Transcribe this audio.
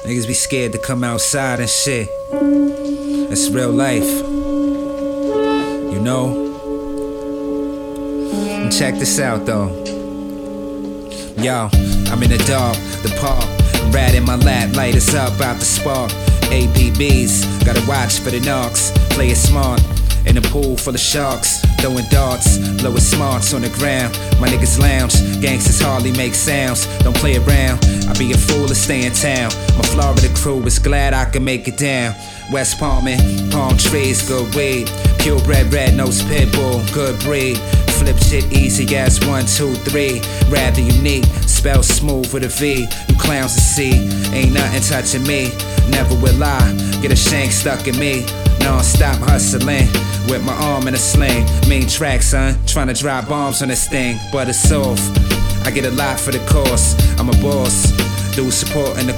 Niggas be scared to come outside and shit. It's real life, you know? And check this out though. Yo, I'm in the dark, the park, rat in my lap, light us up out the spark. APBs, gotta watch for the knocks, play it smart. In a pool full of sharks, throwing darts, blowing smarts on the ground. My niggas lounge, gangsters hardly make sounds. Don't play around, I be a fool to stay in town. My Florida crew is glad I can make it down. West Palmin, palm trees, good weed. Purebred, red-nosed pit bull, good breed. Flip shit easy as 1, 2, 3. Rather unique, spell smooth with a V. You clowns to see, ain't nothing touching me. Never will I get a shank stuck in me. Non-stop hustling with my arm in a sling. Mean track, son, tryna drop bombs on this thing, but it's off. I get a lot for the course, I'm a boss. Dude supporting the